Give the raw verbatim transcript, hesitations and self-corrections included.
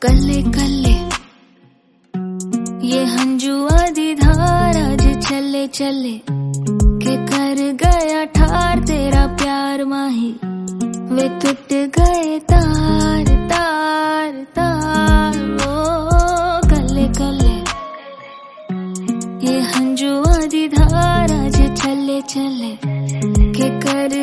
कल्ले कल्ले ये हंजुआ दी धार अज चले चले के कर गया ठार तेरा प्यार माही वे टूट गए तार तार तार ओ कल्ले कल्ले ये हंजुआ दी धार अज चले चले के कर